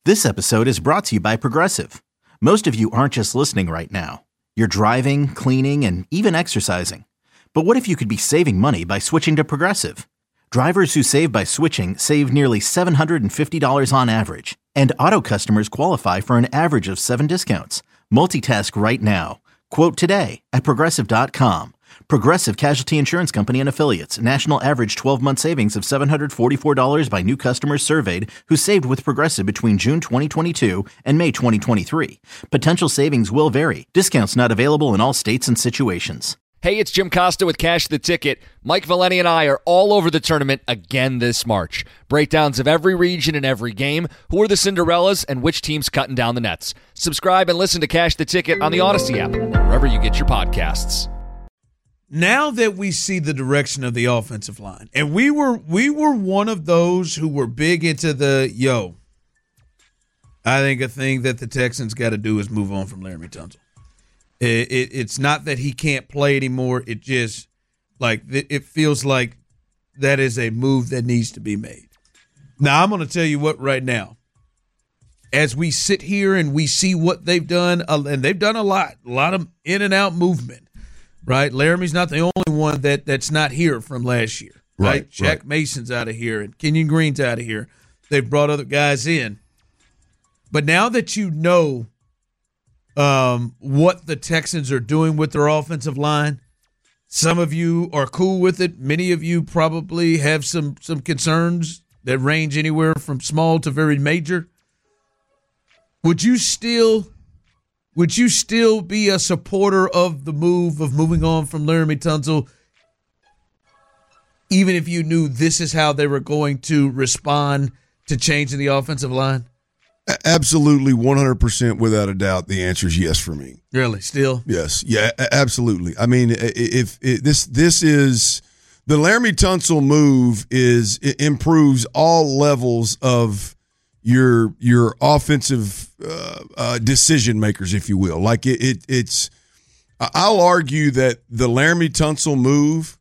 This episode is brought to you by Progressive. Most of you aren't just listening right now. You're driving, cleaning, and even exercising. But what if you could be saving money by switching to Progressive? Drivers who save by switching save nearly $750 on average. And auto customers qualify for an average of 7 discounts. Multitask right now. Quote today at Progressive.com. Progressive Casualty Insurance Company and Affiliates. National average 12-month savings of $744 by new customers surveyed who saved with Progressive between June 2022 and May 2023. Potential savings will vary. Discounts not available in all states and situations. Hey, it's Jim Costa with Cash the Ticket. Mike Valeni and I are all over the tournament again this March. Breakdowns of every region and every game, who are the Cinderellas, and which team's cutting down the nets. Subscribe and listen to Cash the Ticket on the Odyssey app, wherever you get your podcasts. Now that we see the direction of the offensive line, and we were one of those who were big into I think a thing that the Texans got to do is move on from Laremy Tunsil. It's not that he can't play anymore. It just, it feels like that is a move that needs to be made. Now, I'm going to tell you what right now. As we sit here and we see what they've done, and they've done a lot of in and out movement. Right, Laramie's not the only one that's not here from last year. Right, Shaq Mason's out of here, and Kenyon Green's out of here. They've brought other guys in, but now that you know what the Texans are doing with their offensive line, some of you are cool with it. Many of you probably have some concerns that range anywhere from small to very major. Would you still be a supporter of the move of moving on from Laremy Tunsil, even if you knew this is how they were going to respond to changing the offensive line? Absolutely, 100% without a doubt. The answer is yes for me. Really? Still? Yes. Yeah, absolutely. I mean, if this is the Laremy Tunsil move it improves all levels of your offensive decision makers, if you will. Like it's I'll argue that the Laremy Tunsil move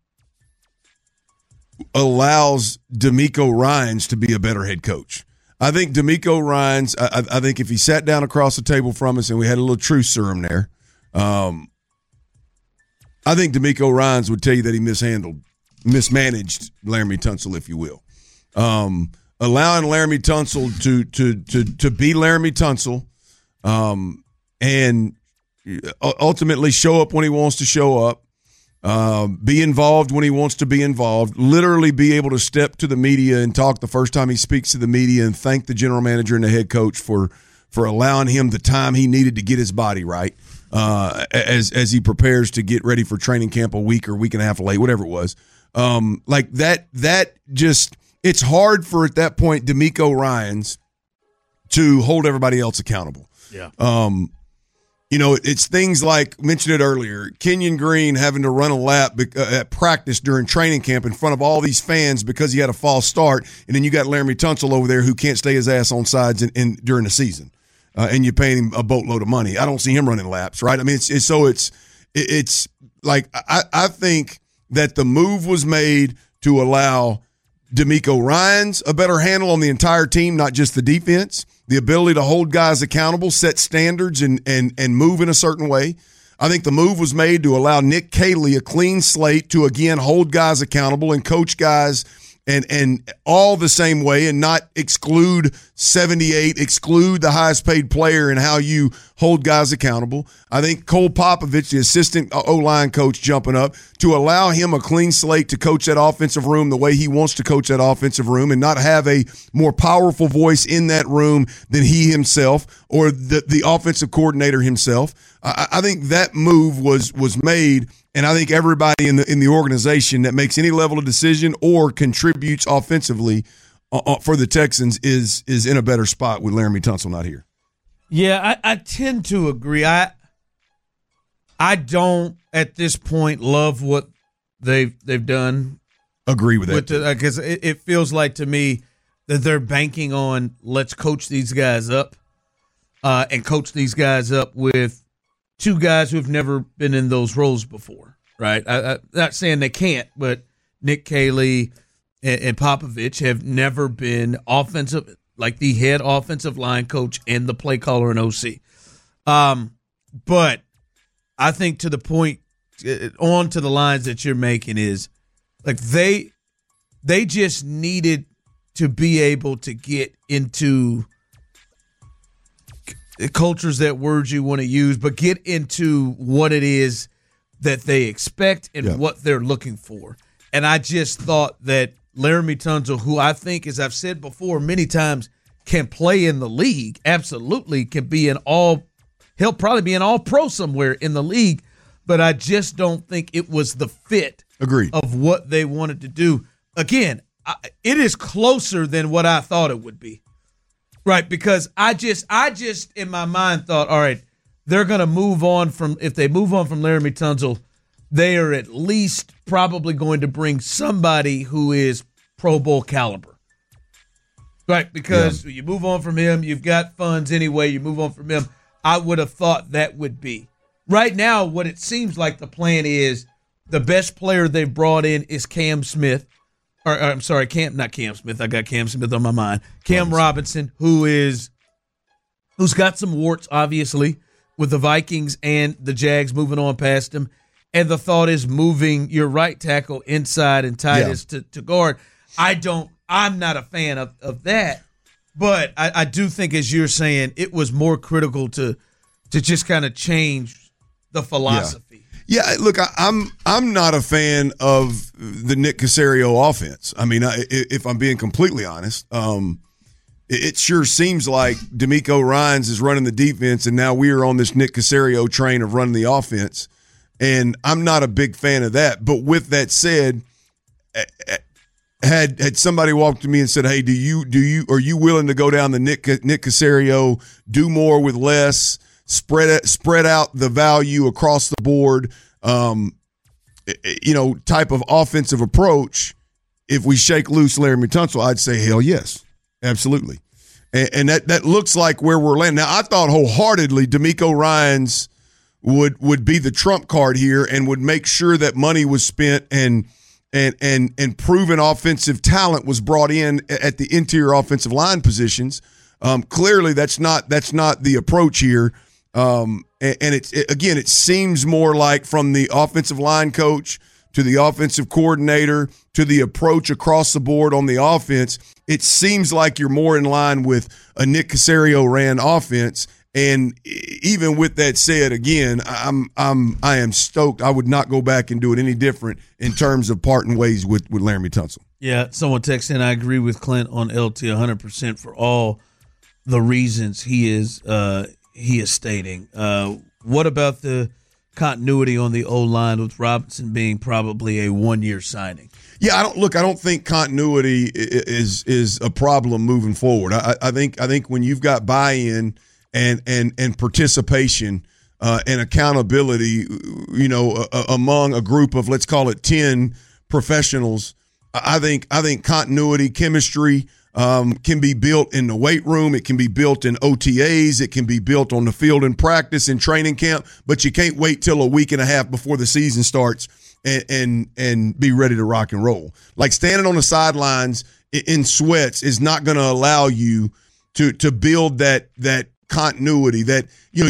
allows DeMeco Ryans to be a better head coach. I think DeMeco Ryans, I think if he sat down across the table from us and we had a little truth serum there, I think DeMeco Ryans would tell you that he mismanaged Laremy Tunsil, if you will. Allowing Laremy Tunsil to be Laremy Tunsil, and ultimately show up when he wants to show up, be involved when he wants to be involved, literally be able to step to the media and talk the first time he speaks to the media and thank the general manager and the head coach for allowing him the time he needed to get his body right as he prepares to get ready for training camp a week or week and a half late, whatever it was. Like that just – it's hard for, at that point, DeMeco Ryans to hold everybody else accountable. Yeah. It's things like, mentioned it earlier, Kenyon Green having to run a lap at practice during training camp in front of all these fans because he had a false start, and then you got Laremy Tunsil over there who can't stay his ass on sides during the season, and you're paying him a boatload of money. I don't see him running laps, right? I mean, it's like I think that the move was made to allow DeMeco Ryans a better handle on the entire team, not just the defense, the ability to hold guys accountable, set standards, and move in a certain way. I think the move was made to allow Nick Caley a clean slate to, again, hold guys accountable and coach guys and all the same way and not exclude 78, exclude the highest paid player and how you hold guys accountable. I think Cole Popovich, the assistant O-line coach, jumping up to allow him a clean slate to coach that offensive room the way he wants to coach that offensive room and not have a more powerful voice in that room than he himself or the offensive coordinator himself. I think that move was made, and I think everybody in the organization that makes any level of decision or contributes offensively for the Texans is in a better spot with Laremy Tunsil not here. Yeah, I tend to agree. I don't at this point love what they've done. Agree with that because it feels like to me that they're banking on let's coach these guys up and coach these guys up with two guys who have never been in those roles before, right? I'm not saying they can't, but Nick Caley and Popovich have never been offensive like the head offensive line coach and the play caller and OC. But I think to the point, on to the lines that you're making is, like, they just needed to be able to get into cultures, that words you want to use, but get into what it is that they expect and what they're looking for. And I just thought that Laremy Tunsil, who I think, as I've said before many times, can play in the league, absolutely can be he'll probably be an all-pro somewhere in the league, but I just don't think it was the fit of what they wanted to do. Again, it is closer than what I thought it would be, right? Because I just in my mind thought, all right, they're going to move on from, if they move on from Laremy Tunsil, they are at least probably going to bring somebody who is Pro Bowl caliber, right? Because you move on from him, you've got funds anyway, you move on from him. I would have thought that would be. Right now, what it seems like the plan is, the best player they've brought in is Cam Smith. Or I'm sorry, not Cam Smith. I got Cam Smith on my mind. Cam Robinson, who's got some warts, obviously, with the Vikings and the Jags moving on past him. And the thought is moving your right tackle inside and Titus to guard. I'm not a fan of that. But I do think, as you're saying, it was more critical to just kind of change the philosophy. Yeah, look, I'm not a fan of the Nick Caserio offense. I mean, if I'm being completely honest, it sure seems like D'Amico Ryans is running the defense, and now we are on this Nick Caserio train of running the offense, and I'm not a big fan of that. But with that said, had somebody walked to me and said, "Hey, are you willing to go down the Nick Caserio, do more with less, spread out the value across the board, type of offensive approach?" If we shake loose Laremy Tunsil, I'd say hell yes, absolutely. And that looks like where we're landing. Now, I thought wholeheartedly D'Amico Ryans would be the trump card here and would make sure that money was spent and proven offensive talent was brought in at the interior offensive line positions. Clearly, that's not the approach here. And it seems more like, from the offensive line coach to the offensive coordinator to the approach across the board on the offense, it seems like you're more in line with a Nick Caserio ran offense. And even with that said, again, I am stoked. I would not go back and do it any different in terms of parting ways with Laremy Tunsil. Yeah, someone texted in, I agree with Clint on LT 100% for all the reasons he is stating. What about the continuity on the O-line, with Robinson being probably a one-year signing? Yeah, I don't think continuity is a problem moving forward. I think when you've got buy-in and participation and accountability, among a group of, let's call it 10 professionals, I think continuity, chemistry can be built in the weight room. It can be built in OTAs. It can be built on the field in practice and training camp. But you can't wait till a week and a half before the season starts and be ready to rock and roll. Like, standing on the sidelines in sweats is not going to allow you to build that continuity that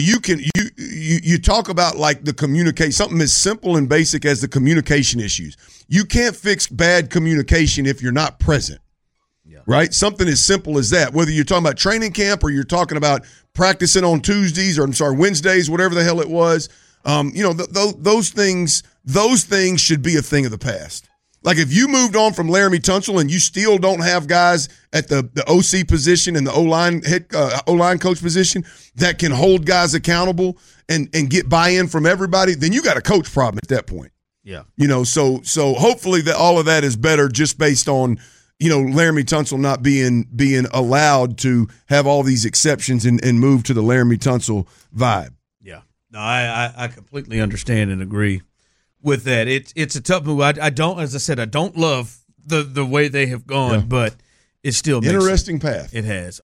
you talk about, like the communicate, something as simple and basic as the communication issues. You can't fix bad communication if you're not present. Right? Something as simple as that. Whether you're talking about training camp or you're talking about practicing on Tuesdays or Wednesdays, whatever the hell it was, those things should be a thing of the past. Like, if you moved on from Laremy Tunsil and you still don't have guys at the OC position and the O-line coach position that can hold guys accountable and get buy-in from everybody, then you got a coach problem at that point. Yeah. So hopefully that all of that is better, just based on Laremy Tunsil not being allowed to have all these exceptions and move to the Laremy Tunsil vibe. Yeah. No, I completely understand and agree with that. It's a tough move. I don't love the way they have gone, but it still makes interesting path. It has.